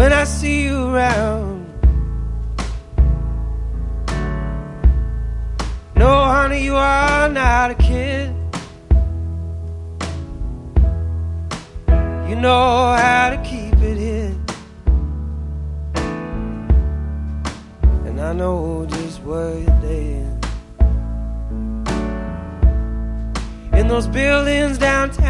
when I see you around. No, honey, you are not a kid. You know how to keep it hid, and I know just where you're laying. In those buildings downtown,